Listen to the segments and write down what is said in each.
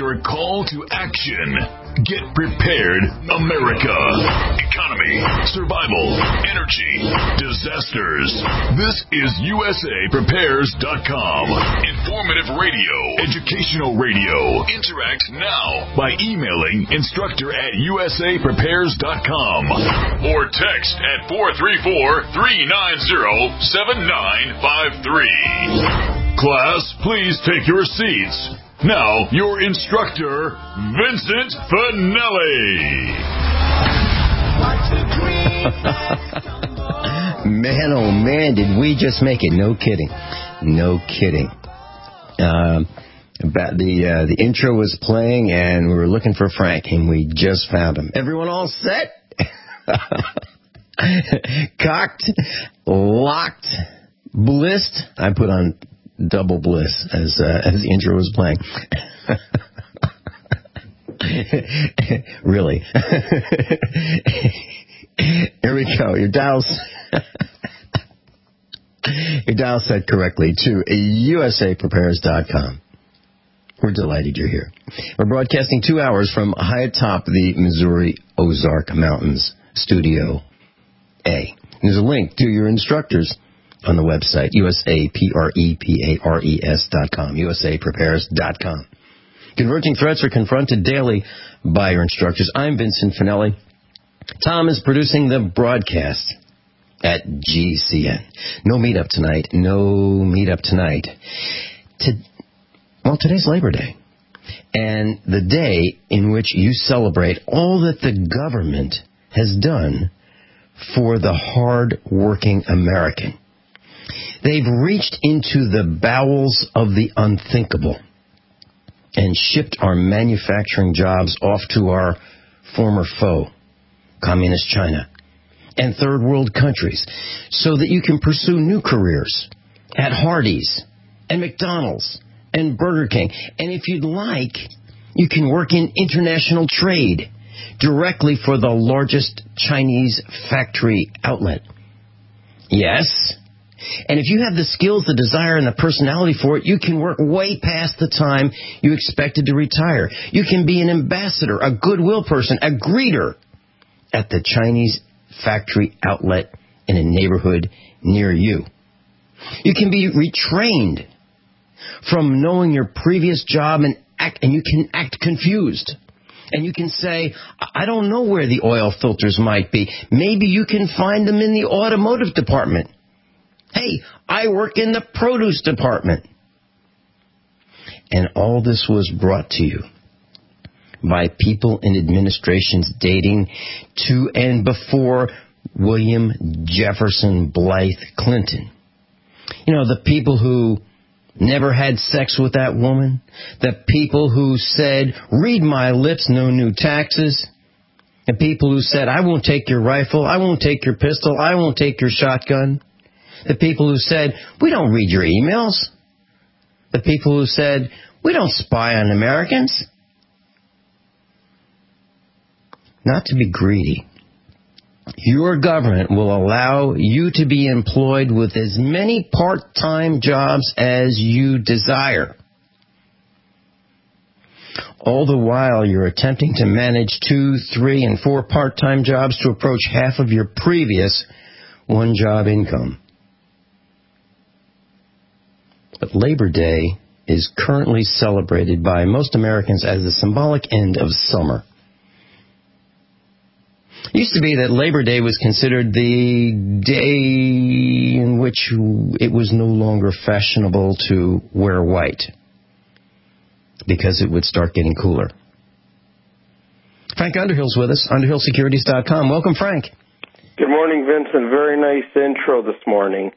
your call to action. Get prepared, America. Economy, survival, energy, disasters. This is USAPrepares.com. Informative radio, educational radio. Interact now by emailing instructor@USAPrepares.com or text at 434-390-7953. Class, please take your seats. Now, your instructor, Vincent Finelli. Man, oh man, did we just make it. No kidding. No kidding. The intro was playing, and we were looking for Frank, and we just found him. Everyone all set? Cocked, locked, blissed. I put on double bliss as the intro was playing. Really. Here we go. Your dial set correctly to USAPrepares.com. We're delighted you're here. We're broadcasting 2 hours from high atop the Missouri Ozark Mountains, Studio A. There's a link to your instructors on the website, USAPREPARES.com, USAPrepares.com. Converging threats are confronted daily by your instructors. I'm Vincent Finelli. Tom is producing the broadcast at GCN. No meetup tonight. Today's Labor Day, and the day in which you celebrate all that the government has done for the hard-working American. They've reached into the bowels of the unthinkable and shipped our manufacturing jobs off to our former foe, Communist China, and third world countries, so that you can pursue new careers at Hardee's and McDonald's and Burger King. And if you'd like, you can work in international trade directly for the largest Chinese factory outlet. Yes. And if you have the skills, the desire, and the personality for it, you can work way past the time you expected to retire. You can be an ambassador, a goodwill person, a greeter at the Chinese factory outlet in a neighborhood near you. You can be retrained from knowing your previous job and you can act confused. And you can say, I don't know where the oil filters might be. Maybe you can find them in the automotive department. Hey, I work in the produce department. And all this was brought to you by people in administrations dating to and before William Jefferson Blythe Clinton. You know, the people who never had sex with that woman, the people who said, read my lips, no new taxes, the people who said, I won't take your rifle, I won't take your pistol, I won't take your shotgun. The people who said, we don't read your emails. The people who said, we don't spy on Americans. Not to be greedy, your government will allow you to be employed with as many part-time jobs as you desire. All the while you're attempting to manage 2, 3, and 4 part-time jobs to approach half of your previous one-job income. But Labor Day is currently celebrated by most Americans as the symbolic end of summer. It used to be that Labor Day was considered the day in which it was no longer fashionable to wear white because it would start getting cooler. Frank Underhill's with us, UnderhillSecurities.com. Welcome, Frank. Good morning, Vincent. Very nice intro this morning.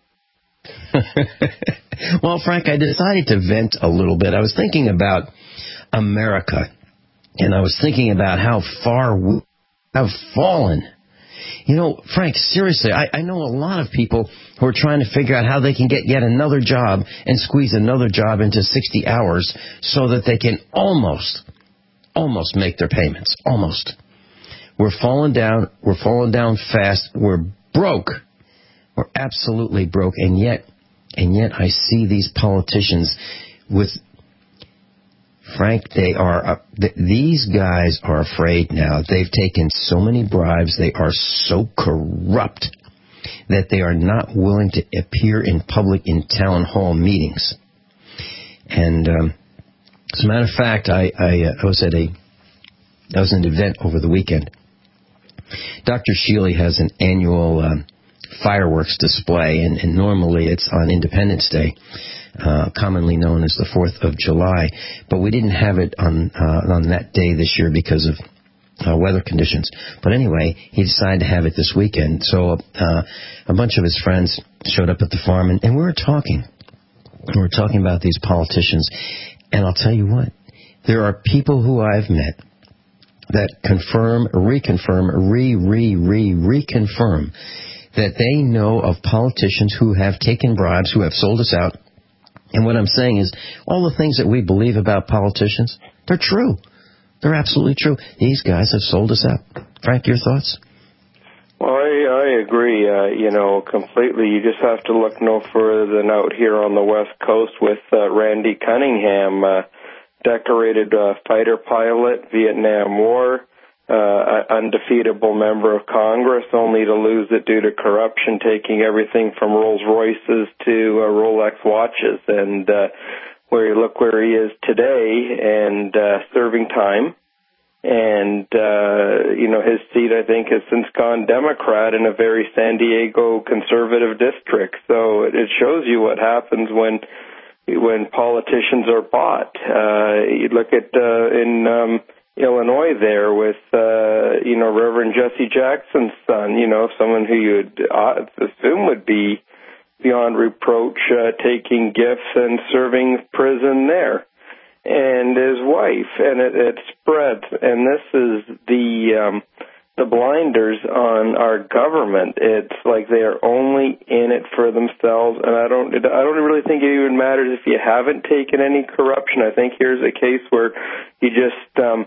Well, Frank, I decided to vent a little bit. I was thinking about America, and I was thinking about how far we have fallen. You know, Frank, seriously, I know a lot of people who are trying to figure out how they can get yet another job and squeeze another job into 60 hours so that they can almost make their payments. Almost. We're falling down fast. We're broke. We're absolutely broke. And yet I see these politicians with Frank, these guys are afraid now. They've taken so many bribes. They are so corrupt that they are not willing to appear in public in town hall meetings. And as a matter of fact, I was at an event over the weekend. Dr. Shealy has an annual fireworks display, and normally it's on Independence Day, commonly known as the 4th of July. But we didn't have it on that day this year because of weather conditions. But anyway, he decided to have it this weekend. So a bunch of his friends showed up at the farm, and we were talking. We were talking about these politicians. And I'll tell you what, there are people who I've met that confirm, reconfirm that they know of politicians who have taken bribes, who have sold us out. And what I'm saying is, all the things that we believe about politicians, they're true. They're absolutely true. These guys have sold us out. Frank, your thoughts? Well, I agree, completely. You just have to look no further than out here on the West Coast with Randy Cunningham, decorated fighter pilot, Vietnam War, undefeatable member of Congress, only to lose it due to corruption, taking everything from Rolls Royces to Rolex watches. And where he is today, and serving time. And, his seat, I think, has since gone Democrat in a very San Diego conservative district. So it shows you what happens when politicians are bought. You look at in Illinois there with, Reverend Jesse Jackson's son, someone who you would assume would be beyond reproach, taking gifts and serving prison there. And his wife, and it spreads. And this is the blinders on our government. It's like they are only in it for themselves. And I don't really think it even matters if you haven't taken any corruption. I think here's a case where you just,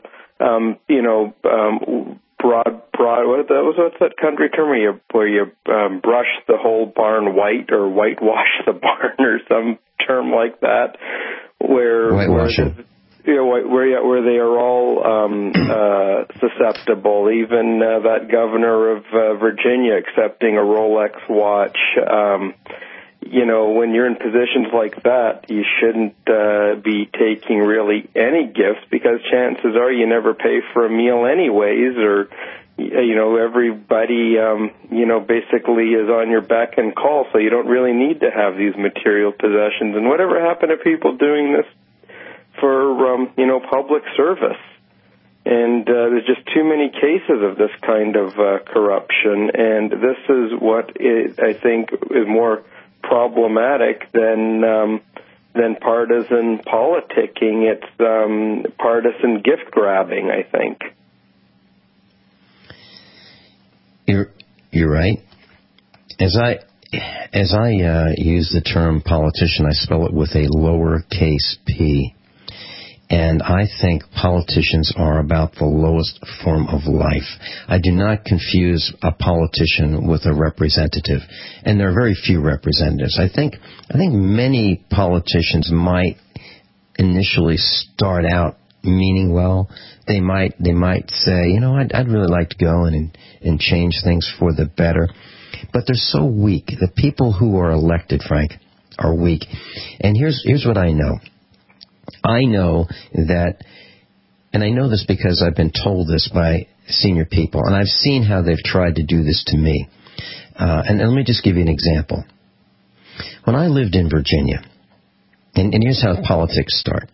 what's that country term where you brush the whole barn white or whitewash the barn or some term like that. Whitewashing. Where they are all susceptible. Even that governor of Virginia accepting a Rolex watch. When you're in positions like that, you shouldn't be taking really any gifts, because chances are you never pay for a meal anyways, or everybody basically is on your beck and call, so you don't really need to have these material possessions. And whatever happened to people doing this for public service? And there's just too many cases of this kind of corruption, and this is what I think is more problematic than partisan politicking. It's partisan gift grabbing, I think. You're right. As I use the term politician, I spell it with a lowercase p. And I think politicians are about the lowest form of life. I do not confuse a politician with a representative, and there are very few representatives. I think many politicians might initially start out meaning well. They might say, I'd really like to go in and change things for the better. But they're so weak. The people who are elected, Frank, are weak. And here's what I know. I know that, and I know this because I've been told this by senior people, and I've seen how they've tried to do this to me. And let me just give you an example. When I lived in Virginia, and here's how politics start.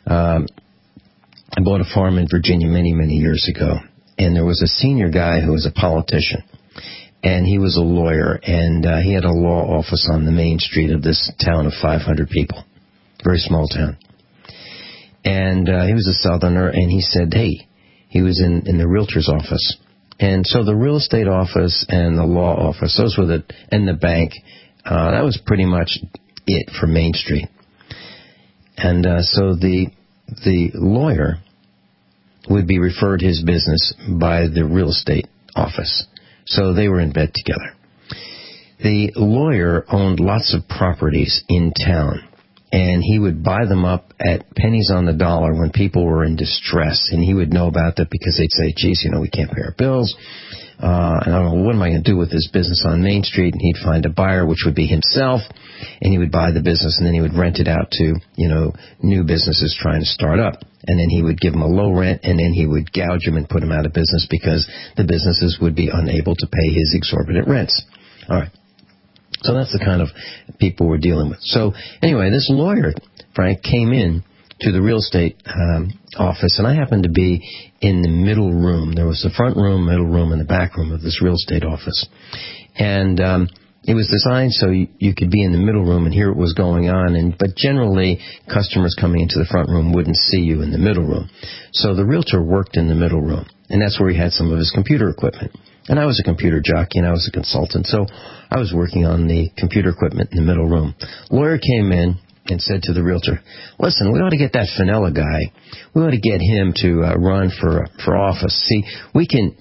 I bought a farm in Virginia many, many years ago, and there was a senior guy who was a politician, and he was a lawyer, and he had a law office on the main street of this town of 500 people, very small town. And he was a Southerner, and he said, hey, he was in the realtor's office. And so the real estate office and the law office, those were and the bank, that was pretty much it for Main Street. And so the lawyer would be referred his business by the real estate office. So they were in bed together. The lawyer owned lots of properties in town. and he would buy them up at pennies on the dollar when people were in distress, and he would know about that because they'd say, geez, we can't pay our bills, and I don't know, what am I going to do with this business on Main Street? And he'd find a buyer, which would be himself, and he would buy the business, and then he would rent it out to, new businesses trying to start up. And then he would give them a low rent, and then he would gouge them and put them out of business because the businesses would be unable to pay his exorbitant rents. All right. So that's the kind of people we're dealing with. So anyway, this lawyer, Frank, came in to the real estate office, and I happened to be in the middle room. There was the front room, middle room, and the back room of this real estate office. And it was designed so you could be in the middle room and hear what was going on, but generally customers coming into the front room wouldn't see you in the middle room. So the realtor worked in the middle room, and that's where he had some of his computer equipment. And I was a computer jockey, and I was a consultant, so I was working on the computer equipment in the middle room. Lawyer came in and said to the realtor, listen, we ought to get that Finella guy. We ought to get him to run for office. See, we can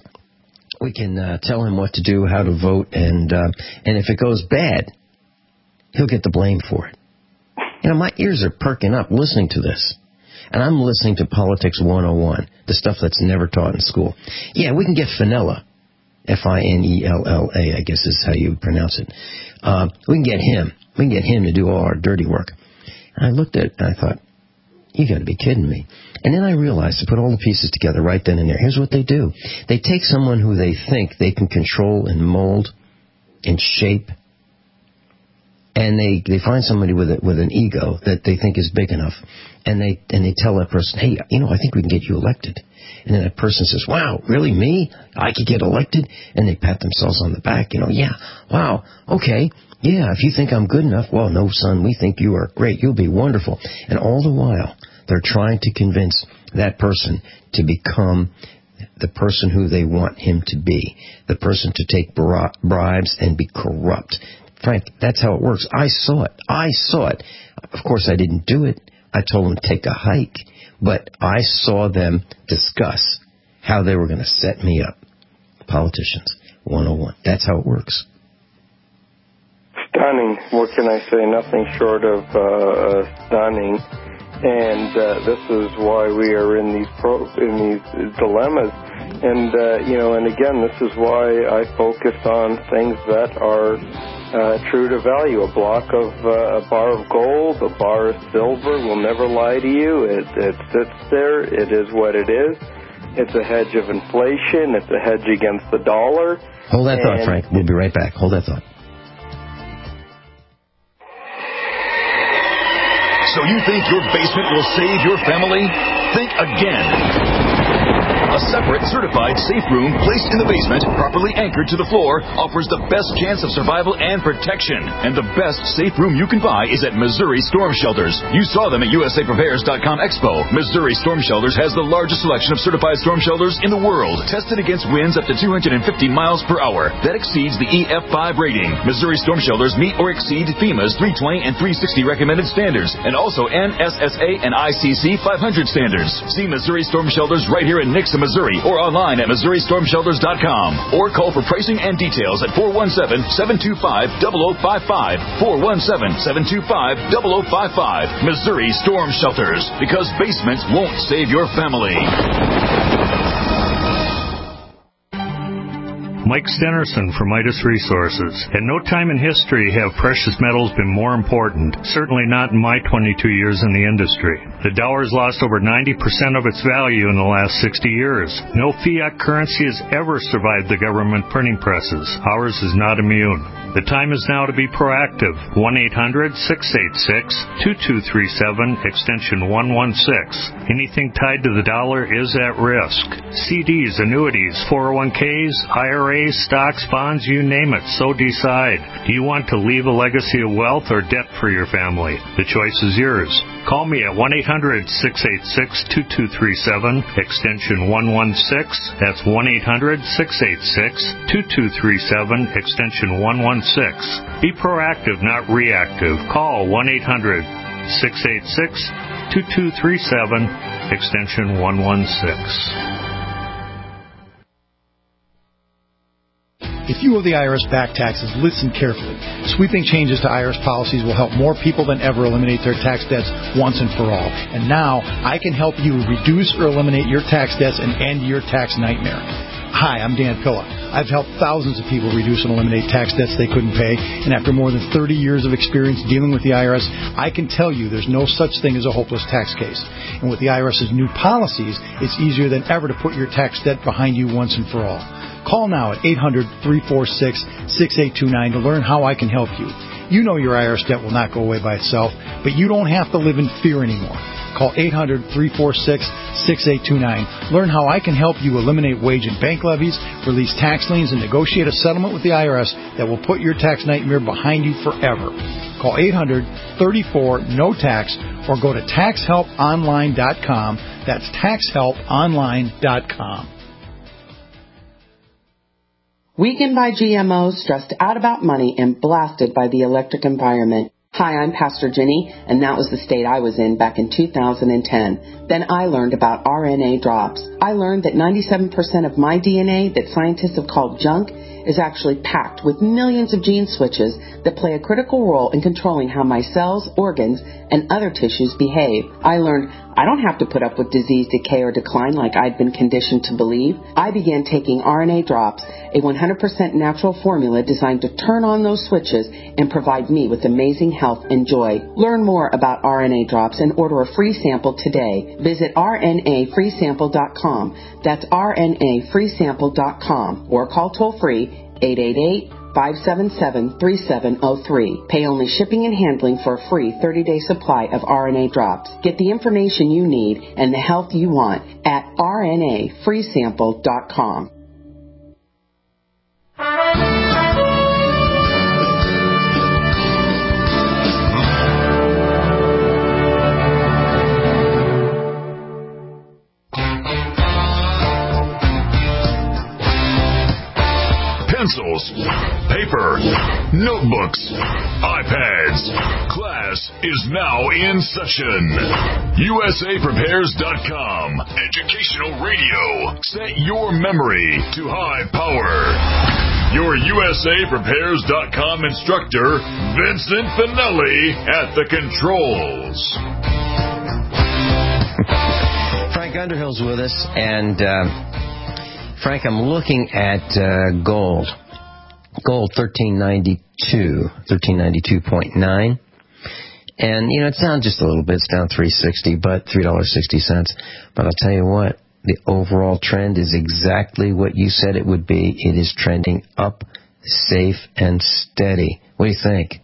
tell him what to do, how to vote, and if it goes bad, he'll get the blame for it. My ears are perking up listening to this. And I'm listening to Politics 101, the stuff that's never taught in school. Yeah, we can get Finella. Finella, I guess is how you pronounce it. We can get him. We can get him to do all our dirty work. And I looked at it and I thought, you got to be kidding me. And then I realized to put all the pieces together right then and there. Here's what they do. They take someone who they think they can control and mold and shape, and they find somebody with an ego that they think is big enough, and they tell that person, hey, I think we can get you elected. And then that person says, wow, really, me? I could get elected? And they pat themselves on the back, yeah, wow, okay, yeah, if you think I'm good enough, well, no, son, we think you are great, you'll be wonderful. And all the while, they're trying to convince that person to become the person who they want him to be, the person to take bribes and be corrupt. Frank, that's how it works. I saw it. Of course, I didn't do it. I told them to take a hike, but I saw them discuss how they were going to set me up. Politicians 101. That's how it works. Stunning. What can I say? Nothing short of stunning. And this is why we are in these dilemmas. And and again, this is why I focus on things that are true to value. A bar of gold, a bar of silver will never lie to you. It sits there. It is what it is. It's a hedge of inflation. It's a hedge against the dollar. Hold that thought, Frank. We'll be right back. Hold that thought. So you think your basement will save your family? Think again. A separate, certified safe room placed in the basement, properly anchored to the floor, offers the best chance of survival and protection. And the best safe room you can buy is at Missouri Storm Shelters. You saw them at USAPrepares.com Expo. Missouri Storm Shelters has the largest selection of certified storm shelters in the world, tested against winds up to 250 miles per hour. That exceeds the EF5 rating. Missouri Storm Shelters meet or exceed FEMA's 320 and 360 recommended standards, and also NSSA and ICC 500 standards. See Missouri Storm Shelters right here in Nixa, Missouri, or online at MissouriStormShelters.com. Or call for pricing and details at 417-725-0055. 417-725-0055. Missouri Storm Shelters, because basements won't save your family. Mike Stenerson from Midas Resources. At no time in history have precious metals been more important, certainly not in my 22 years in the industry. The dollar has lost over 90% of its value in the last 60 years. No fiat currency has ever survived the government printing presses. Ours is not immune. The time is now to be proactive. 1-800-686-2237, extension 116. Anything tied to the dollar is at risk. CDs, annuities, 401ks, IRAs, stocks, bonds, you name it, so decide. Do you want to leave a legacy of wealth or debt for your family? The choice is yours. Call me at 1-800-686-2237, extension 116. That's 1-800-686-2237, extension 116. Be proactive, not reactive. Call 1-800-686-2237, extension 116. If you owe the IRS back taxes, listen carefully. Sweeping changes to IRS policies will help more people than ever eliminate their tax debts once and for all. And now, I can help you reduce or eliminate your tax debts and end your tax nightmare. Hi, I'm Dan Pilla. I've helped thousands of people reduce and eliminate tax debts they couldn't pay, and after more than 30 years of experience dealing with the IRS, I can tell you there's no such thing as a hopeless tax case. And with the IRS's new policies, it's easier than ever to put your tax debt behind you once and for all. Call now at 800-346-6829 to learn how I can help you. You know your IRS debt will not go away by itself, but you don't have to live in fear anymore. Call 800-346-6829. Learn how I can help you eliminate wage and bank levies, release tax liens, and negotiate a settlement with the IRS that will put your tax nightmare behind you forever. Call 800-34-NO-TAX or go to taxhelponline.com. That's taxhelponline.com. Weakened by GMOs, stressed out about money, and blasted by the electric environment. Hi, I'm Pastor Jenny, and that was the state I was in back in 2010. Then I learned about RNA drops. I learned that 97% of my DNA that scientists have called junk is actually packed with millions of gene switches that play a critical role in controlling how my cells, organs, and other tissues behave. I learned I don't have to put up with disease, decay, or decline like I'd been conditioned to believe. I began taking RNA drops, a 100% natural formula designed to turn on those switches and provide me with amazing health and joy. Learn more about RNA drops and order a free sample today. Visit rnafreesample.com. That's rnafreesample.com or call toll-free 888-577-3703. Pay only shipping and handling for a free 30-day supply of RNA drops. Get the information you need and the health you want at rnafreesample.com. Pencils, paper, notebooks, iPads. Class is now in session. USAPrepares.com. Educational radio. Set your memory to high power. Your USAPrepares.com instructor, Vincent Finelli, at the controls. Frank Underhill's with us, and Frank, I'm looking at gold. Gold 1392.9. And, you know, it's down just a little bit. It's down $3.60, but $3.60. But I'll tell you what, the overall trend is exactly what you said it would be. It is trending up, safe, and steady. What do you think?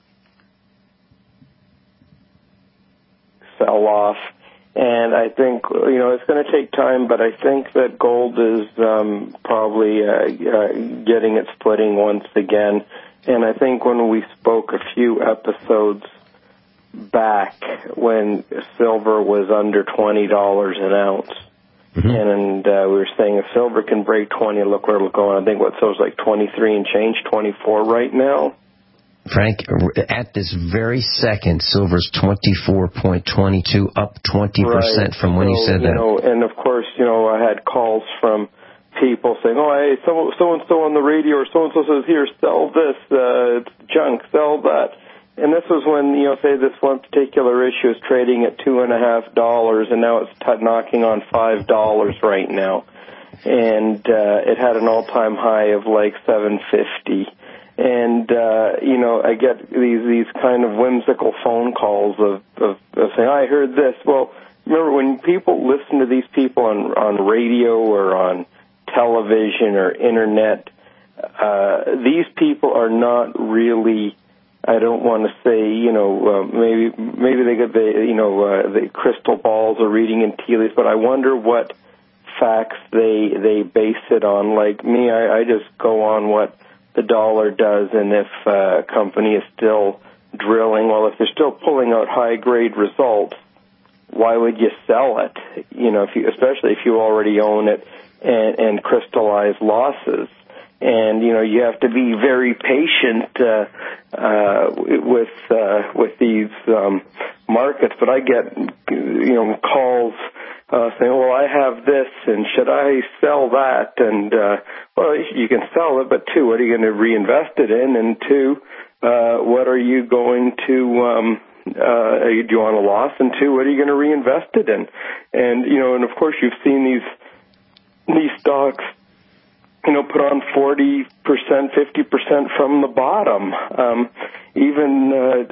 Sell off. And I think, you know, it's going to take time, but I think that gold is probably getting its footing once again. And I think when we spoke a few episodes back when silver was under $20 an ounce, and we were saying if silver can break 20, look where it'll go. And I think so it's like 23 and change, 24 right now. Frank, at this very second, silver's 24.22, up 20% from when you said that. And of course, you know, I had calls from people saying, "Oh, hey, so-and-so on the radio or so-and-so says, here, sell this, it's junk, sell that." And this was when, you know, say this one particular issue is trading at $2.50, and now it's knocking on $5 right now. And it had an all-time high of like $7.50. And, you know, I get these kind of whimsical phone calls of saying, I heard this. Well, remember, when people listen to these people on radio or on television or internet, these people are not really, I don't want to say, you know, maybe they get the crystal balls or reading in tea leaves, but I wonder what facts they base it on. Like me, I just go on what the dollar does, and if a company is still drilling, well, if they're still pulling out high-grade results, why would you sell it? You know, especially if you already own it and crystallize losses. And, you know, you have to be very patient with these markets. But I get, you know, calls saying, well, I have this, and should I sell that? And, well, you can sell it, but two, what are you going to reinvest it in? And two, what are you going to, do you want a loss? And two, what are you going to reinvest it in? And, and of course you've seen these stocks, put on 40%, 50% from the bottom. Even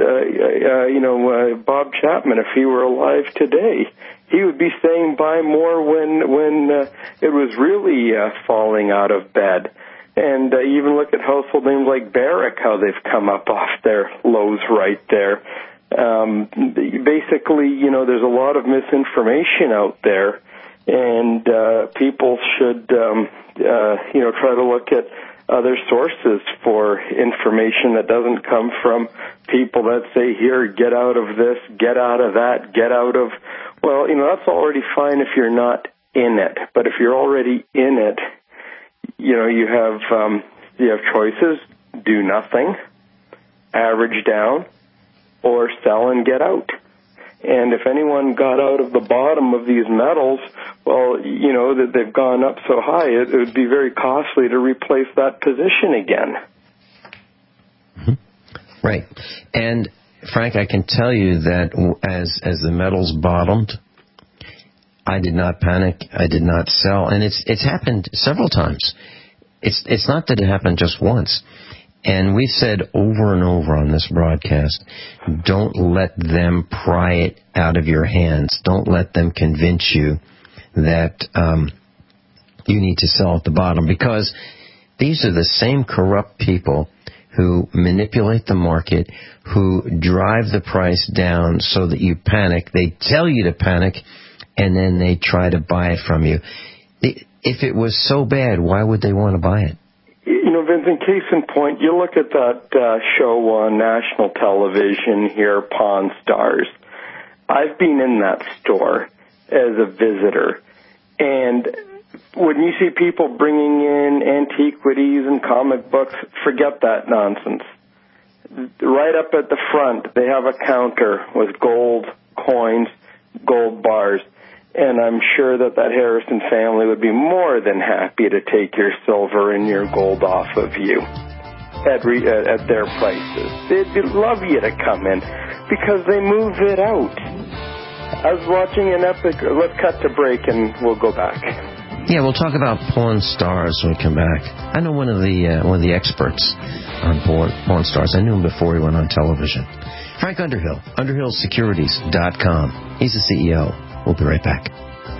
Bob Chapman, if he were alive today, he would be saying buy more when it was really falling out of bed. And even look at household names like Barrick, how they've come up off their lows right there. Basically, there's a lot of misinformation out there, and people should, try to look at other sources for information that doesn't come from people that say, here, get out of this, get out of that, get out of... Well, that's already fine if you're not in it. But if you're already in it, you have choices: do nothing, average down, or sell and get out. And if anyone got out of the bottom of these metals, well, that they've gone up so high, it would be very costly to replace that position again. Mm-hmm. Right. And Frank, I can tell you that as the metals bottomed, I did not panic. I did not sell, and it's happened several times. It's not that it happened just once. And we've said over and over on this broadcast, don't let them pry it out of your hands. Don't let them convince you that you need to sell at the bottom, because these are the same corrupt people who manipulate the market, who drive the price down so that you panic. They tell you to panic, and then they try to buy it from you. If it was so bad, why would they want to buy it? Vincent, case in point, you look at that show on national television here, Pawn Stars. I've been in that store as a visitor, and when you see people bringing in antiquities and comic books, forget that nonsense. Right up at the front, they have a counter with gold coins, gold bars. And I'm sure that Harrison family would be more than happy to take your silver and your gold off of you at their prices. They'd love you to come in because they move it out. I was watching an epic... Let's cut to break and we'll go back. Yeah, we'll talk about Pawn Stars when we come back. I know one of the experts on Pawn Stars. I knew him before he went on television. Frank Underhill, UnderhillSecurities.com. He's the CEO. We'll be right back.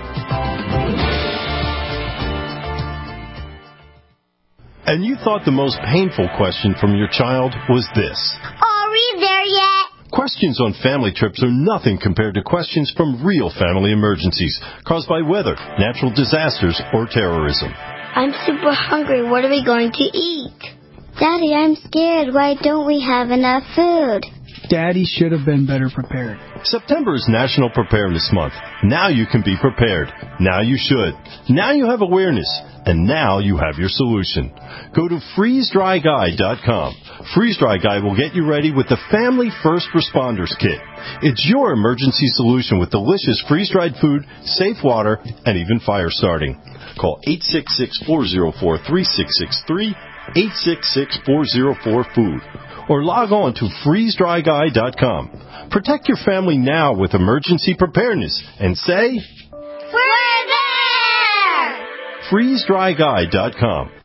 And you thought the most painful question from your child was this: Are we there yet? Questions on family trips are nothing compared to questions from real family emergencies caused by weather, natural disasters, or terrorism. I'm super hungry. What are we going to eat? Daddy, I'm scared. Why don't we have enough food? Daddy should have been better prepared. September is National Preparedness Month. Now you can be prepared. Now you should. Now you have awareness. And now you have your solution. Go to freezedryguy.com. Freeze Dry Guy will get you ready with the Family First Responders Kit. It's your emergency solution with delicious freeze-dried food, safe water, and even fire starting. Call 866-404-3663, 866-404-FOOD. Or log on to freezedryguy.com. Protect your family now with emergency preparedness and say, We're there! freezedryguy.com.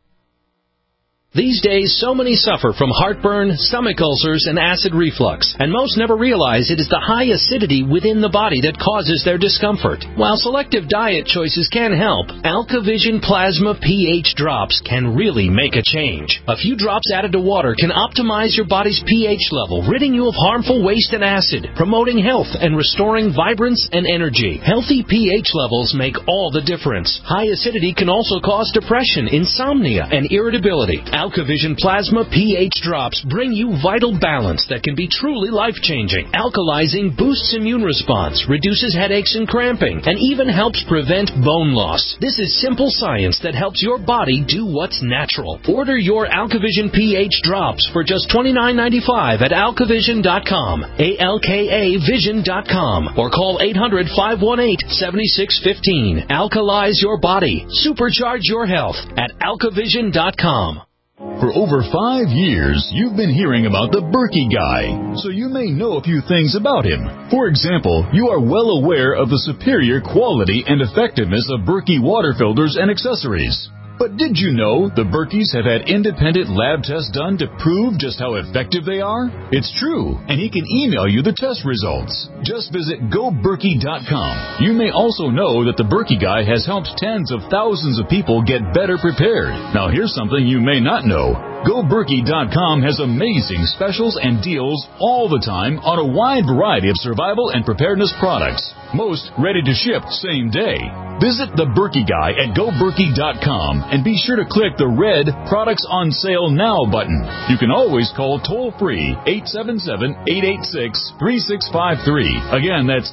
These days, so many suffer from heartburn, stomach ulcers, and acid reflux, and most never realize it is the high acidity within the body that causes their discomfort. While selective diet choices can help, AlkaVision Plasma pH drops can really make a change. A few drops added to water can optimize your body's pH level, ridding you of harmful waste and acid, promoting health and restoring vibrance and energy. Healthy pH levels make all the difference. High acidity can also cause depression, insomnia, and irritability. AlkaVision Plasma pH Drops bring you vital balance that can be truly life-changing. Alkalizing boosts immune response, reduces headaches and cramping, and even helps prevent bone loss. This is simple science that helps your body do what's natural. Order your AlkaVision pH Drops for just $29.95 at alkavision.com, ALKAvision.com, or call 800-518-7615. Alkalize your body. Supercharge your health at alkavision.com. For over 5 years, you've been hearing about the Berkey Guy, so you may know a few things about him. For example, you are well aware of the superior quality and effectiveness of Berkey water filters and accessories. But did you know the Berkeys have had independent lab tests done to prove just how effective they are? It's true, and he can email you the test results. Just visit GoBerkey.com. You may also know that the Berkey Guy has helped tens of thousands of people get better prepared. Now here's something you may not know. GoBerkey.com has amazing specials and deals all the time on a wide variety of survival and preparedness products. Most ready to ship same day. Visit the Berkey Guy at GoBerkey.com and be sure to click the red Products on Sale Now button. You can always call toll-free 877-886-3653. Again, that's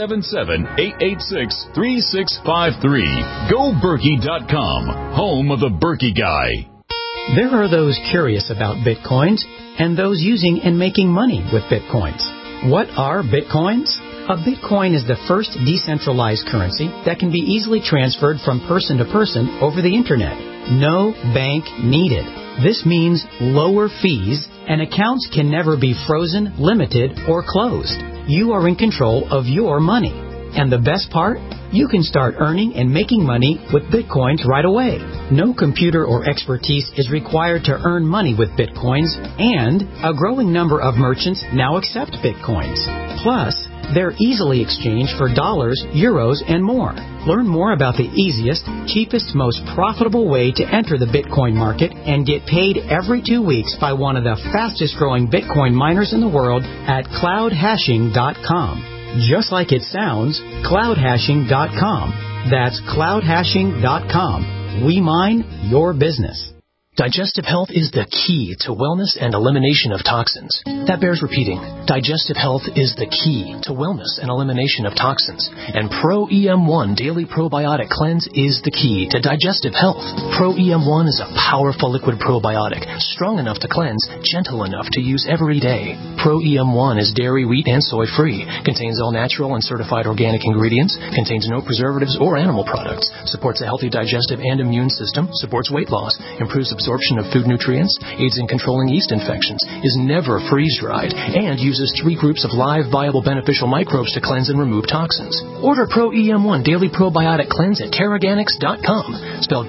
877-886-3653. GoBerkey.com, home of the Berkey Guy. There are those curious about Bitcoins and those using and making money with Bitcoins. What are Bitcoins? A Bitcoin is the first decentralized currency that can be easily transferred from person to person over the Internet. No bank needed. This means lower fees, and accounts can never be frozen, limited, or closed. You are in control of your money. And the best part? You can start earning and making money with Bitcoins right away. No computer or expertise is required to earn money with Bitcoins, and a growing number of merchants now accept Bitcoins. Plus, they're easily exchanged for dollars, euros, and more. Learn more about the easiest, cheapest, most profitable way to enter the Bitcoin market and get paid every 2 weeks by one of the fastest growing Bitcoin miners in the world at cloudhashing.com. Just like it sounds, cloudhashing.com. That's cloudhashing.com. We mine your business. Digestive health is the key to wellness and elimination of toxins. That bears repeating. Digestive health is the key to wellness and elimination of toxins. And Pro EM1 Daily Probiotic Cleanse is the key to digestive health. Pro EM1 is a powerful liquid probiotic, strong enough to cleanse, gentle enough to use every day. Pro EM1 is dairy, wheat, and soy free, contains all natural and certified organic ingredients, contains no preservatives or animal products, supports a healthy digestive and immune system, supports weight loss, improves absorption of food nutrients, aids in controlling yeast infections, is never freeze-dried, and uses 3 groups of live, viable, beneficial microbes to cleanse and remove toxins. Order Pro EM1 Daily Probiotic Cleanse at Teraganix.com, spelled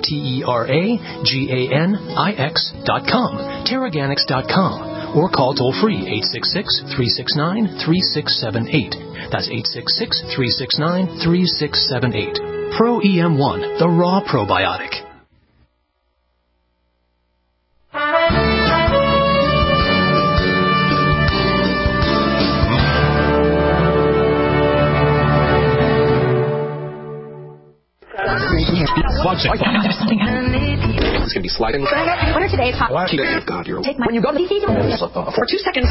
Teraganix.com, Teraganix.com, or call toll-free 866-369-3678. That's 866-369-3678. Pro EM1, the raw probiotic. It's going to be sliding. What are today's hot? God, you're... Take my... When you go to the for 2 seconds.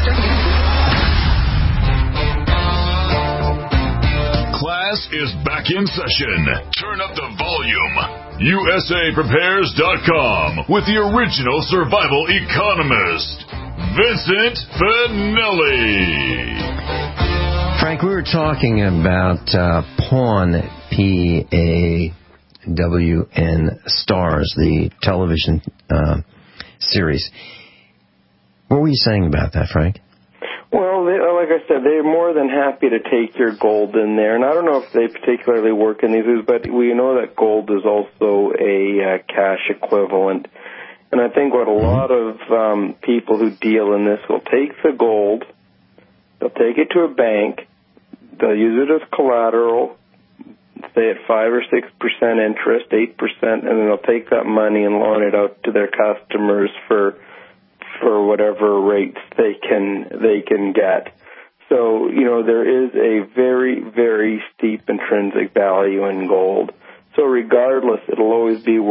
Class is back in session. Turn up the volume. USAPrepares.com with the original survival economist, Vincent Finelli. Frank, we were talking about Pawn, P-A-W-N, Stars, the television series. What were you saying about that, Frank? Well, like I said, they're more than happy to take your gold in there. And I don't know if they particularly work in these, but we know that gold is also a cash equivalent. And I think what a lot of people who deal in this will take the gold, they'll take it to a bank, they'll use it as collateral, say at 5 or 6% interest, 8%, and then they'll take that money and loan it out to their customers for whatever rates they can get. So, there is a very, very steep intrinsic value in gold. So regardless, it'll always be worth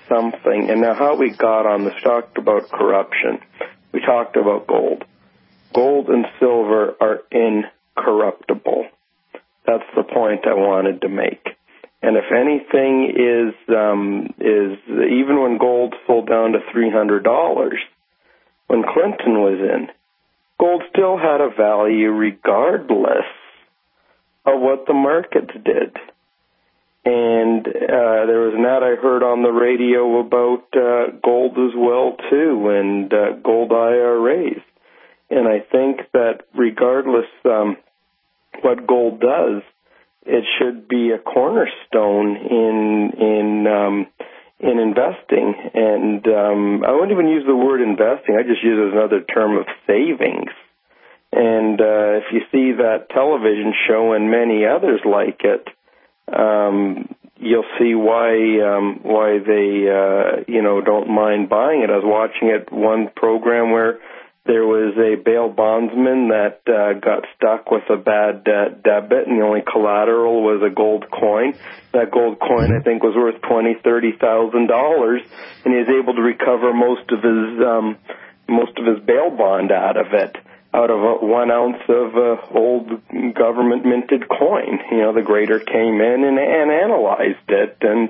something. And now how we got on this, talked about corruption. We talked about gold. Gold and silver are incorruptible. That's the point I wanted to make. And if anything is even when gold sold down to $300, when Clinton was in, gold still had a value regardless of what the markets did. And there was an ad I heard on the radio about gold as well, too, and gold IRAs. And I think that regardless what gold does, it should be a cornerstone in investing. And I wouldn't even use the word investing. I just use it as another term of savings. And if you see that television show and many others like it, you'll see why they don't mind buying it. I was watching it one program where there was a bail bondsman that got stuck with a bad debit, and the only collateral was a gold coin. That gold coin, I think, was worth $20,000-$30,000, and he was able to recover most of his bail bond out of 1 ounce of old government minted coin. The grader came in and analyzed it, and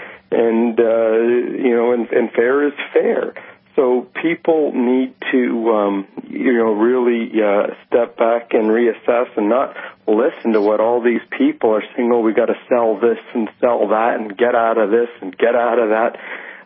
fair is fair. So people need to, really step back and reassess and not listen to what all these people are saying. Oh, we got to sell this and sell that and get out of this and get out of that.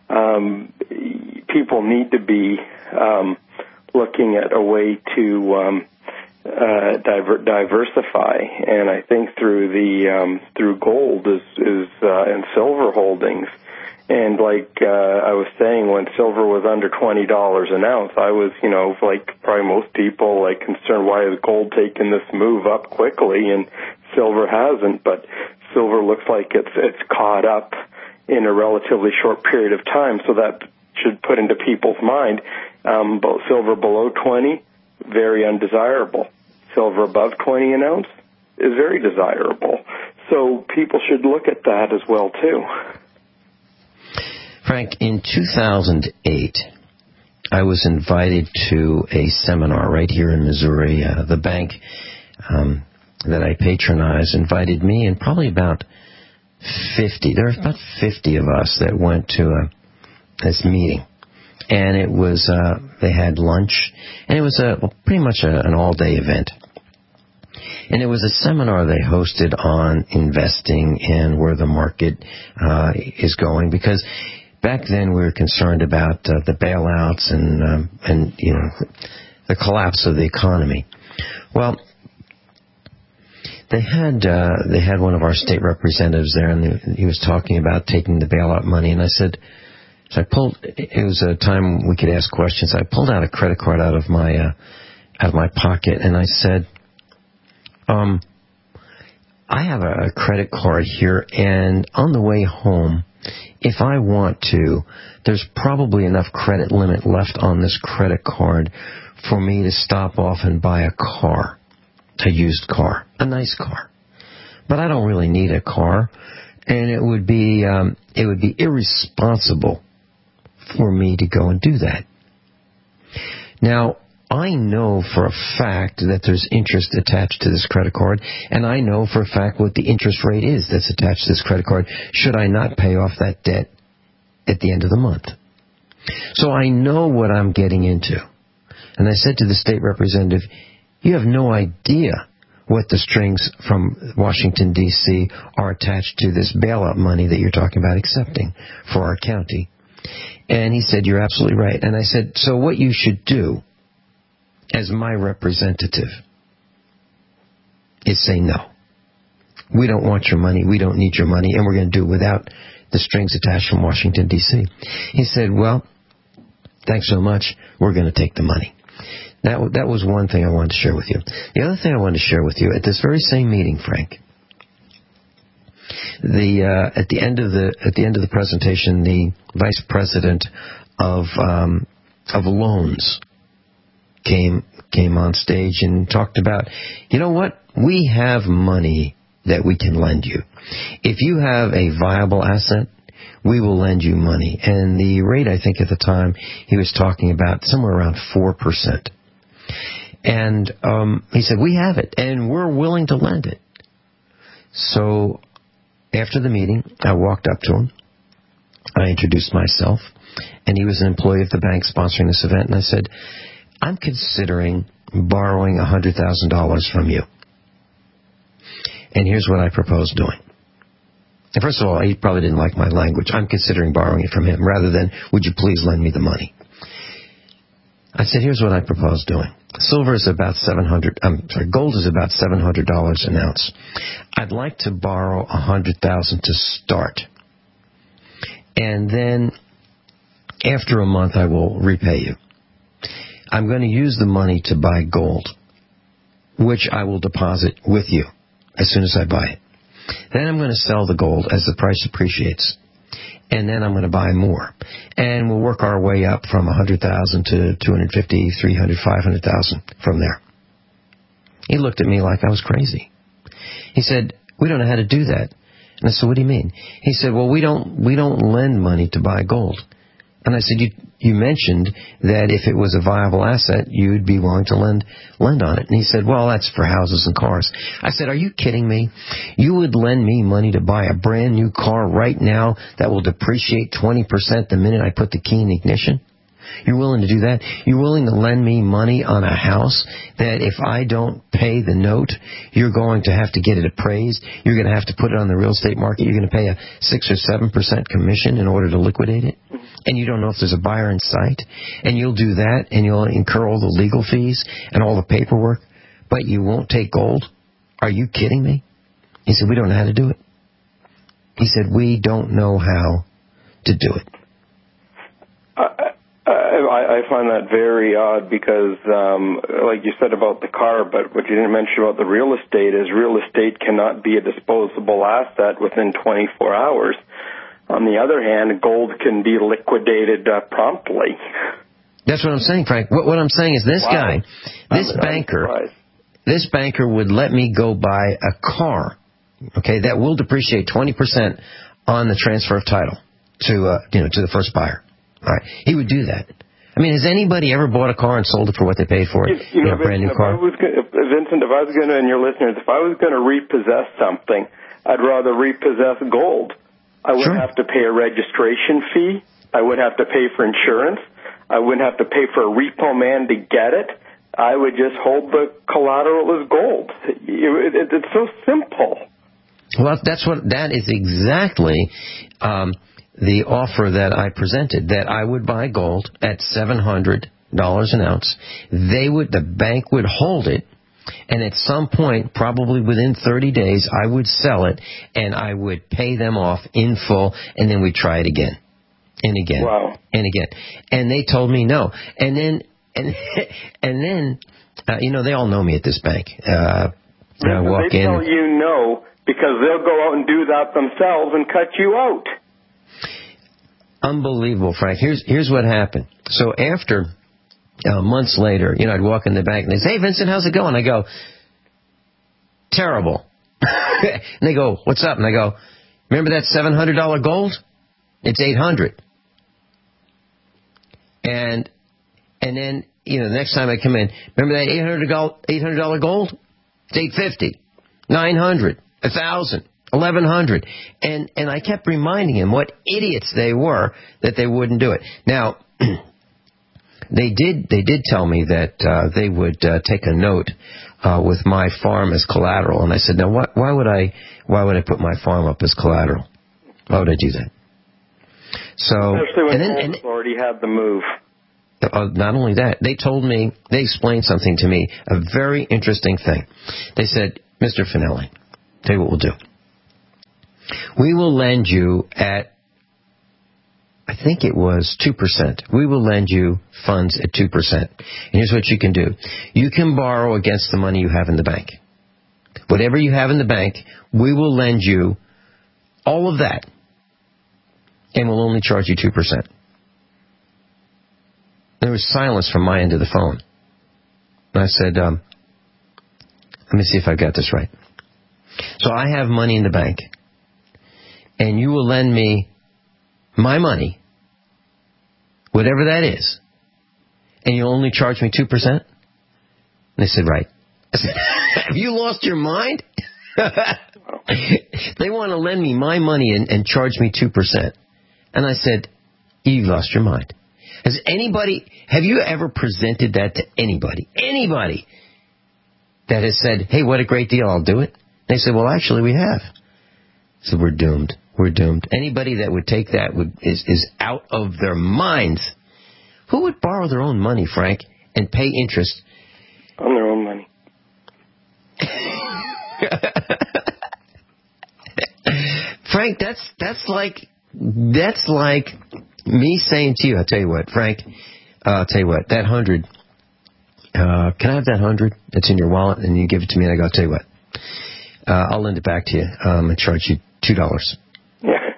People need to be looking at a way to diversify, and I think through gold and silver holdings. And like I was saying, when silver was under $20 an ounce, I was, like probably most people, like concerned, why is gold taking this move up quickly and silver hasn't? But silver looks like it's caught up in a relatively short period of time, so that should put into people's mind, silver below 20, very undesirable. Silver above 20 an ounce is very desirable. So people should look at that as well too. Frank, in 2008, I was invited to a seminar right here in Missouri. The bank that I patronize invited me and probably about 50. There were about 50 of us that went to this meeting. And it was, they had lunch, and it was pretty much an all-day event. And it was a seminar they hosted on investing and where the market is going, because back then we were concerned about the bailouts and the collapse of the economy. Well, they had one of our state representatives there, and he was talking about taking the bailout money, and I said, so it was a time we could ask questions. I pulled out a credit card out of my pocket, and I said, I have a credit card here, and on the way home, if I want to, there's probably enough credit limit left on this credit card for me to stop off and buy a car, a used car, a nice car. But I don't really need a car, and it would be irresponsible for me to go and do that. Now, I know for a fact that there's interest attached to this credit card, and I know for a fact what the interest rate is that's attached to this credit card should I not pay off that debt at the end of the month. So I know what I'm getting into. And I said to the state representative, you have no idea what the strings from Washington, D.C. are attached to this bailout money that you're talking about accepting for our county. And he said, you're absolutely right. And I said, so what you should do as my representative is say no. We don't want your money. We don't need your money. And we're going to do it without the strings attached from Washington, D.C. He said, well, thanks so much. We're going to take the money. That was one thing I wanted to share with you. The other thing I wanted to share with you, at this very same meeting, Frank, at the end of the presentation, the vice president of loans came on stage and talked about, you know what? We have money that we can lend you. If you have a viable asset, we will lend you money. And the rate, I think at the time, he was talking about somewhere around 4%. And he said, we have it, and we're willing to lend it. So after the meeting, I walked up to him. I introduced myself, and he was an employee of the bank sponsoring this event. And I said, I'm considering borrowing $100,000 from you. And here's what I propose doing. And first of all, he probably didn't like my language. I'm considering borrowing it from him rather than, would you please lend me the money? I said, here's what I propose doing. Gold is about $700 an ounce. I'd like to borrow $100,000 to start. And then after a month, I will repay you. I'm going to use the money to buy gold, which I will deposit with you as soon as I buy it. Then I'm going to sell the gold as the price appreciates. And then I'm going to buy more. And we'll work our way up from 100,000 to 250, 300, 500,000 from there. He looked at me like I was crazy. He said, we don't know how to do that. And I said, what do you mean? He said, well, we don't lend money to buy gold. And I said, you mentioned that if it was a viable asset, you'd be willing to lend on it. And he said, well, that's for houses and cars. I said, are you kidding me? You would lend me money to buy a brand new car right now that will depreciate 20% the minute I put the key in the ignition? You're willing to do that? You're willing to lend me money on a house that if I don't pay the note, you're going to have to get it appraised. You're going to have to put it on the real estate market. You're going to pay a 6 or 7% commission in order to liquidate it. And you don't know if there's a buyer in sight. And you'll do that, and you'll incur all the legal fees and all the paperwork, but you won't take gold? Are you kidding me? He said, we don't know how to do it. He said, we don't know how to do it. I find that very odd because, like you said about the car, but what you didn't mention about the real estate is real estate cannot be a disposable asset within 24 hours. On the other hand, gold can be liquidated promptly. That's what I'm saying, Frank. What I'm saying is this guy, this banker would let me go buy a car, okay, that will depreciate 20% on the transfer of title to the first buyer. All right, he would do that. I mean, has anybody ever bought a car and sold it for what they paid for it? A brand new car? Vincent, if I was going to, and your listeners, if I was going to repossess something, I'd rather repossess gold. I wouldn't have to pay a registration fee. I wouldn't have to pay for insurance. I wouldn't have to pay for a repo man to get it. I would just hold the collateral as gold. It's so simple. Well, that is exactly the offer that I presented, that I would buy gold at $700 an ounce. The bank would hold it, and at some point, probably within 30 days, I would sell it, and I would pay them off in full, and then we'd try it again, and again, and again. And they told me no. And then, they all know me at this bank. I walk they in. Tell you no because they'll go out and do that themselves and cut you out. Unbelievable, Frank. Here's what happened. So after months later, I'd walk in the bank and they'd say, hey, Vincent, how's it going? I go, terrible. And they go, what's up? And I go, remember that $700 gold? It's $800. And then, the next time I come in, remember that $800 gold? It's $850, $900, $1,000. 1,100, and I kept reminding him what idiots they were that they wouldn't do it. Now, they did tell me that they would take a note with my farm as collateral, and I said, now why would I put my farm up as collateral? Why would I do that? So, especially when gold's already had the move. Not only that, they explained something to me, a very interesting thing. They said, Mr. Finelli, tell you what we'll do. We will lend you at, I think it was 2%. We will lend you funds at 2%. And here's what you can do. You can borrow against the money you have in the bank. Whatever you have in the bank, we will lend you all of that. And we'll only charge you 2%. There was silence from my end of the phone. And I said, let me see if I got this right. So I have money in the bank. And you will lend me my money, whatever that is, and you'll only charge me 2%? And they said, right. I said, have you lost your mind? They want to lend me my money and charge me 2%. And I said, you've lost your mind. Have you ever presented that to anybody that has said, hey, what a great deal, I'll do it? They said, well, actually, we have. So we're doomed. We're doomed. Anybody that would take that is out of their minds. Who would borrow their own money, Frank, and pay interest? On their own money. Frank, that's like me saying to you, I'll tell you what, Frank, that 100, can I have that 100 that's in your wallet, and you give it to me, and I go, I'll tell you what, I'll lend it back to you and charge you $2. Yeah.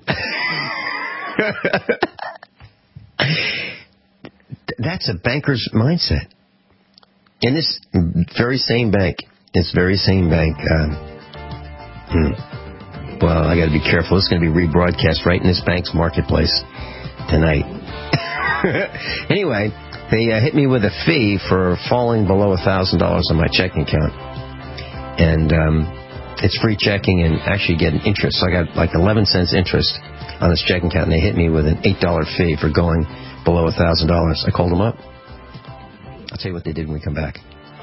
That's a banker's mindset. In this very same bank, well, I got to be careful. It's going to be rebroadcast right in this bank's marketplace tonight. Anyway, they hit me with a fee for falling below $1,000 on my checking account. And it's free checking and actually getting interest. So I got like 11 cents interest on this checking account, and they hit me with an $8 fee for going below $1,000. I called them up. I'll tell you what they did when we come back.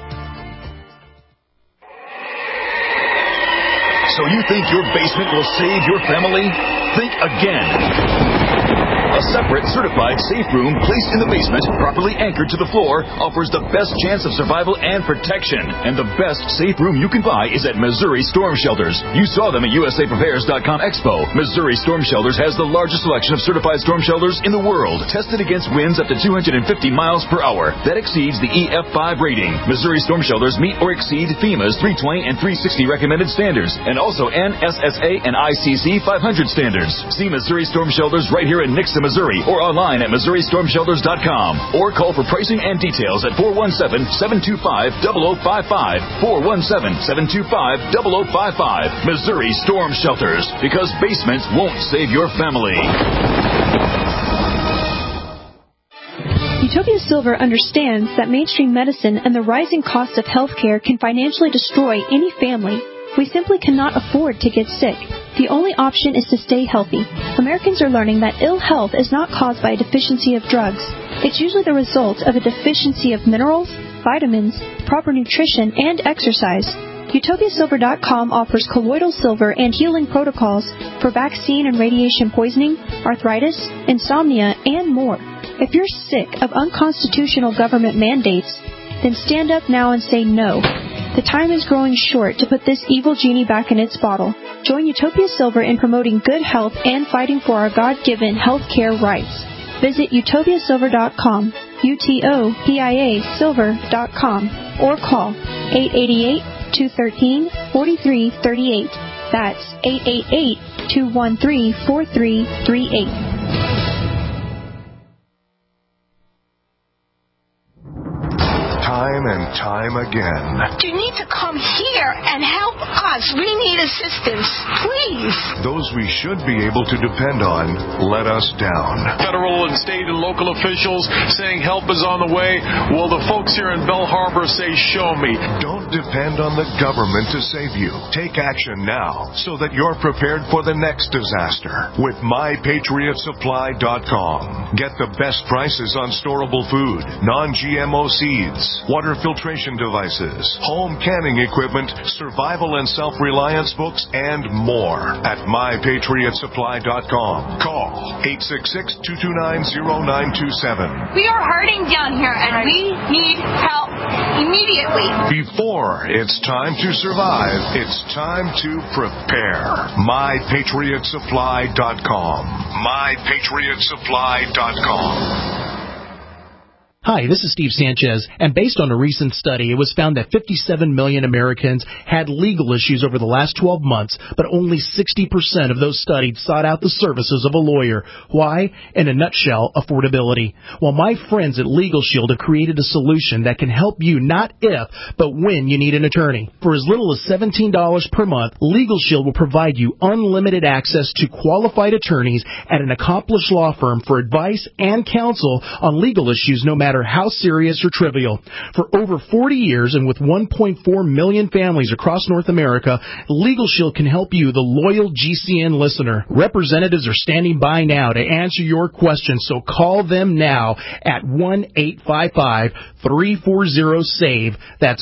So you think your basement will save your family? Think again. A separate, certified safe room placed in the basement, properly anchored to the floor, offers the best chance of survival and protection. And the best safe room you can buy is at Missouri Storm Shelters. You saw them at USAPrepares.com Expo. Missouri Storm Shelters has the largest selection of certified storm shelters in the world, tested against winds up to 250 miles per hour. That exceeds the EF5 rating. Missouri Storm Shelters meet or exceed FEMA's 320 and 360 recommended standards, and also NSSA and ICC 500 standards. See Missouri Storm Shelters right here in Nixa, Missouri, or online at MissouriStormShelters.com, or call for pricing and details at 417-725-0055, 417-725-0055. Missouri Storm Shelters, because basements won't save your family. Utopia Silver understands that mainstream medicine and the rising cost of healthcare can financially destroy any family. We simply cannot afford to get sick. The only option is to stay healthy. Americans are learning that ill health is not caused by a deficiency of drugs. It's usually the result of a deficiency of minerals, vitamins, proper nutrition, and exercise. UtopiaSilver.com offers colloidal silver and healing protocols for vaccine and radiation poisoning, arthritis, insomnia, and more. If you're sick of unconstitutional government mandates, then stand up now and say no. The time is growing short to put this evil genie back in its bottle. Join Utopia Silver in promoting good health and fighting for our God-given health care rights. Visit utopiasilver.com, UTOPIA silver.com, or call 888-213-4338. That's 888-213-4338. Time and time again. You need to come here and help us. We need assistance, please. Those we should be able to depend on let us down. Federal and state and local officials saying help is on the way. Well, the folks here in Bell Harbor say, show me. Don't depend on the government to save you. Take action now so that you're prepared for the next disaster with MyPatriotSupply.com. Get the best prices on storable food, non-GMO seeds, water filtration devices, home canning equipment, survival and self-reliance books, and more at MyPatriotSupply.com. Call 866-229-0927. We are hurting down here, and we need help immediately. Before it's time to survive, it's time to prepare. MyPatriotSupply.com. MyPatriotSupply.com. Hi, this is Steve Sanchez, and based on a recent study, it was found that 57 million Americans had legal issues over the last 12 months, but only 60% of those studied sought out the services of a lawyer. Why? In a nutshell, affordability. Well, my friends at Legal Shield have created a solution that can help you not if, but when you need an attorney. For as little as $17 per month, Legal Shield will provide you unlimited access to qualified attorneys at an accomplished law firm for advice and counsel on legal issues, no matter how serious or trivial. For over 40 years and with 1.4 million families across North America, Legal Shield can help you, the loyal GCN listener. Representatives are standing by now to answer your questions, so call them now at 1-855-340-SAVE. That's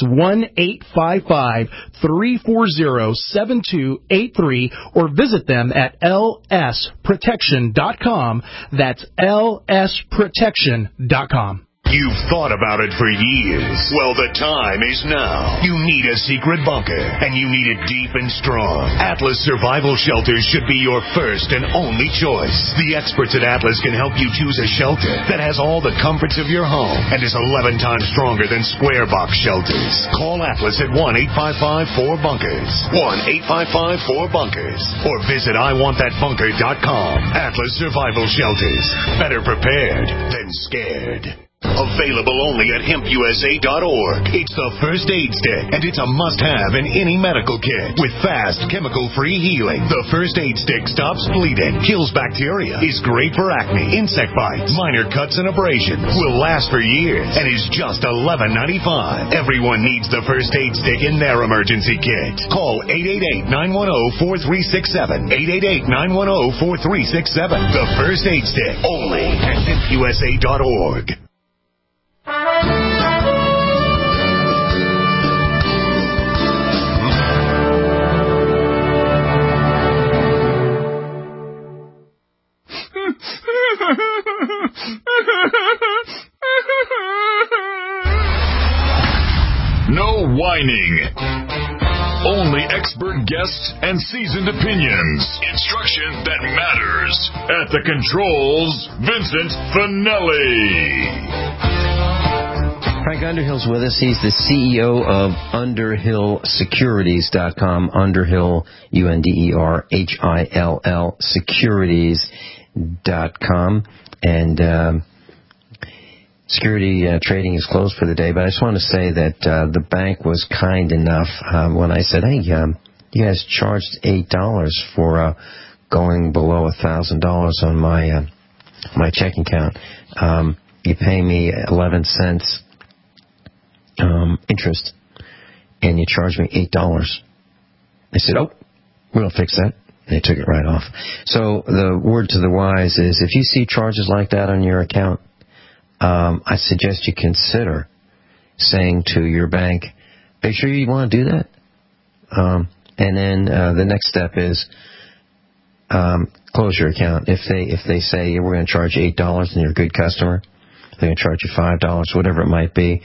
1-855-340-7283, or visit them at lsprotection.com. That's lsprotection.com. You've thought about it for years. Well, the time is now. You need a secret bunker, and you need it deep and strong. Atlas Survival Shelters should be your first and only choice. The experts at Atlas can help you choose a shelter that has all the comforts of your home and is 11 times stronger than square box shelters. Call Atlas at 1-855-4BUNKERS. 1-855-4BUNKERS. Or visit IWantThatBunker.com. Atlas Survival Shelters. Better prepared than scared. Available only at hempusa.org. It's the first aid stick, and it's a must-have in any medical kit. With fast, chemical-free healing, the first aid stick stops bleeding, kills bacteria, is great for acne, insect bites, minor cuts and abrasions, will last for years, and is just $11.95. Everyone needs the first aid stick in their emergency kit. Call 888-910-4367. 888-910-4367. The first aid stick, only at hempusa.org. No whining. Only expert guests and seasoned opinions. Instruction that matters. At the controls, Vincent Finelli. Frank Underhill's with us. He's the CEO of UnderhillSecurities.com. Underhill, UNDERHILL, Securities.com. And security trading is closed for the day, but I just want to say that the bank was kind enough when I said, hey, you guys charged $8 for going below $1,000 on my checking account. You pay me 11 cents interest, and you charge me $8. I said, oh, we'll fix that. They took it right off. So the word to the wise is, if you see charges like that on your account, I suggest you consider saying to your bank, are you sure you want to do that? And then the next step is close your account. If they say we're going to charge $8 and you're a good customer, they're going to charge you $5, whatever it might be.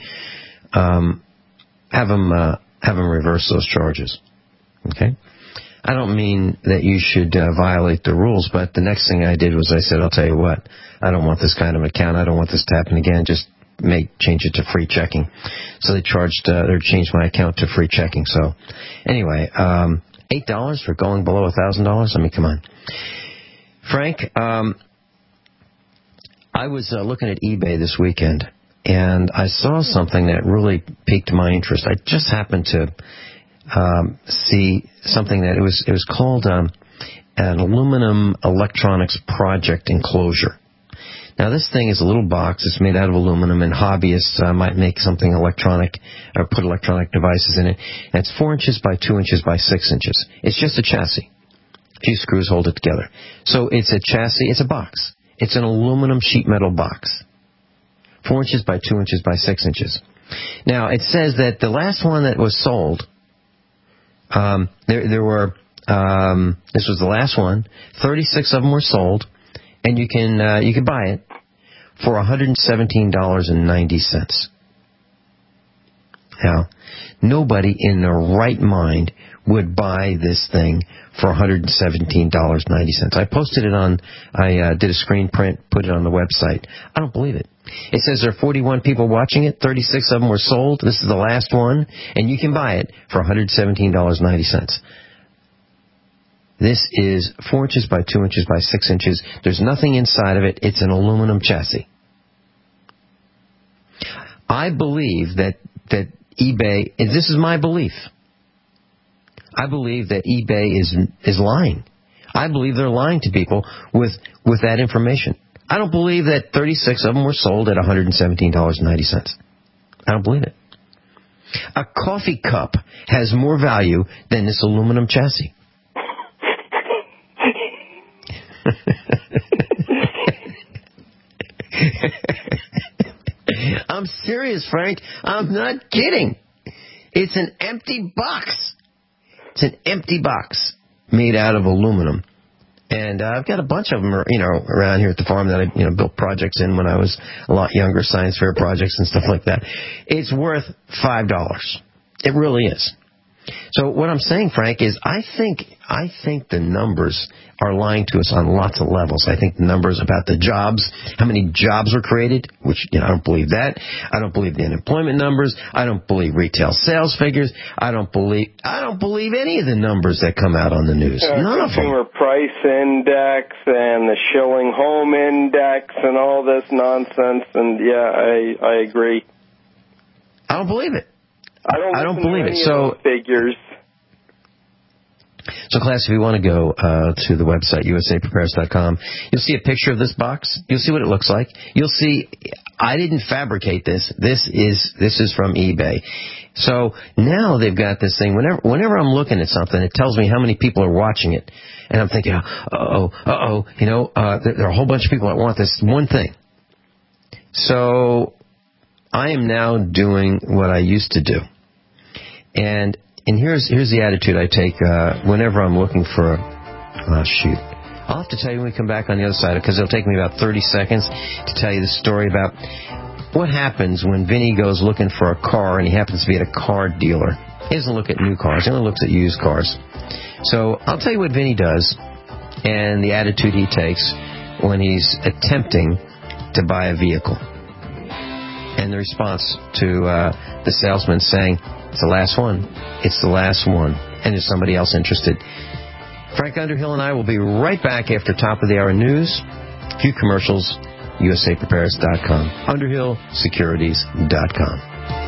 Have them reverse those charges. Okay. I don't mean that you should violate the rules, but the next thing I did was I said, I'll tell you what, I don't want this kind of account. I don't want this to happen again. Just change it to free checking. So they changed my account to free checking. So anyway, $8 for going below $1,000. I mean, come on. Frank, I was looking at eBay this weekend, and I saw something that really piqued my interest. I just happened to see something that it was called an aluminum electronics project enclosure. Now, this thing is a little box. It's made out of aluminum, and hobbyists might make something electronic or put electronic devices in it. And it's 4 inches by 2 inches by 6 inches. It's just a chassis. A few screws hold it together. So it's a chassis. It's a box. It's an aluminum sheet metal box. 4 inches by 2 inches by 6 inches. Now, it says that the last one that was sold, there were, this was the last one, 36 of them were sold, and you can buy it for $117.90. Now, nobody in their right mind would buy this thing for $117.90. I posted it I did a screen print, put it on the website. I don't believe it. It says there are 41 people watching it. 36 of them were sold. This is the last one, and you can buy it for $117.90. This is 4 inches by 2 inches by 6 inches. There's nothing inside of it. It's an aluminum chassis. I believe that eBay, and this is my belief, I believe that eBay is lying. I believe they're lying to people with that information. I don't believe that 36 of them were sold at $117.90. I don't believe it. A coffee cup has more value than this aluminum chassis. I'm serious, Frank. I'm not kidding. It's an empty box. It's an empty box made out of aluminum. And I've got a bunch of them, around here at the farm that I, built projects in when I was a lot younger, science fair projects and stuff like that. It's worth $5. It really is. So what I'm saying, Frank, is I think the numbers are lying to us on lots of levels. I think the numbers about the jobs, how many jobs were created, which I don't believe that. I don't believe the unemployment numbers. I don't believe retail sales figures. I don't believe any of the numbers that come out on the news. None of them. Consumer price index and the shilling home index and all this nonsense. And yeah, I agree. I don't believe it. I don't believe it. So figures. So, class, if you want to go to the website, usaprepares.com, you'll see a picture of this box. You'll see what it looks like. You'll see, I didn't fabricate this. This is from eBay. So now they've got this thing. Whenever I'm looking at something, it tells me how many people are watching it. And I'm thinking, there are a whole bunch of people that want this one thing. So I am now doing what I used to do. And here's the attitude I take whenever I'm looking for I'll have to tell you when we come back on the other side, because it'll take me about 30 seconds to tell you the story about what happens when Vinny goes looking for a car and he happens to be at a car dealer. He doesn't look at new cars. He only looks at used cars. So I'll tell you what Vinny does and the attitude he takes when he's attempting to buy a vehicle. And the response to the salesman saying, "It's the last one. It's the last one." And there's somebody else interested. Frank Underhill and I will be right back after top of the hour news. A few commercials. USAPrepares.com. UnderhillSecurities.com.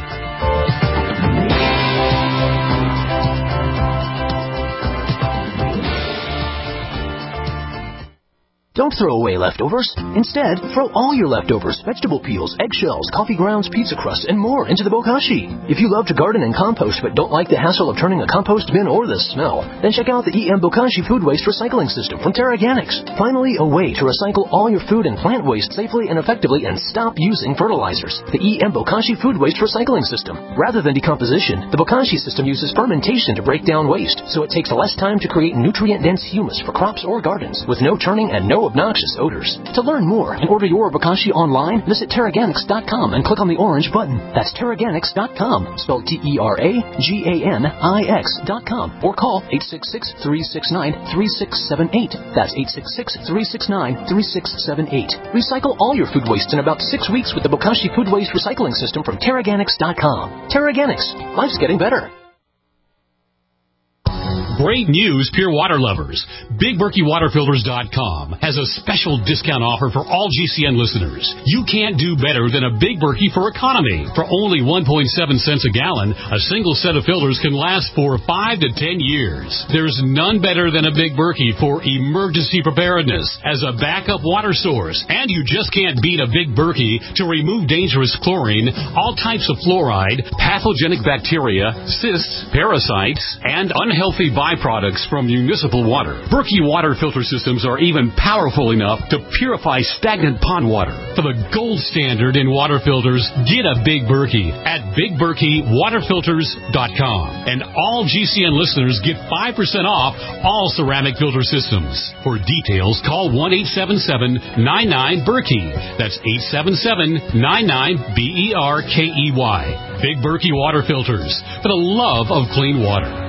Don't throw away leftovers. Instead, throw all your leftovers, vegetable peels, eggshells, coffee grounds, pizza crusts, and more into the bokashi. If you love to garden and compost but don't like the hassle of turning a compost bin or the smell, then check out the EM Bokashi Food Waste Recycling System from TerraGanix. Finally, a way to recycle all your food and plant waste safely and effectively and stop using fertilizers. The EM Bokashi Food Waste Recycling System. Rather than decomposition, the Bokashi system uses fermentation to break down waste, so it takes less time to create nutrient-dense humus for crops or gardens, with no turning and no obnoxious odors. To learn more and order your bokashi online, visit TerraGanix.com and click on the orange button. That's TerraGanix.com, spelled TerraGanix.com, or call 866-369-3678. That's 866-369-3678. Recycle all your food waste in about 6 weeks with the Bokashi Food Waste Recycling System from TerraGanix.com. TerraGanix. Life's getting better. Great news, pure water lovers. BigBerkeyWaterFilters.com has a special discount offer for all GCN listeners. You can't do better than a Big Berkey for economy. For only 1.7 cents a gallon, a single set of filters can last for 5 to 10 years. There's none better than a Big Berkey for emergency preparedness as a backup water source. And you just can't beat a Big Berkey to remove dangerous chlorine, all types of fluoride, pathogenic bacteria, cysts, parasites, and unhealthy byproducts from municipal water. Berkey water filter systems are even powerful enough to purify stagnant pond water. For the gold standard in water filters, get a Big Berkey at BigBerkeyWaterFilters.com. And all GCN listeners get 5% off all ceramic filter systems. For details, call 1-877-99-BERKEY. That's 877-99-BERKEY. Big Berkey Water Filters, for the love of clean water.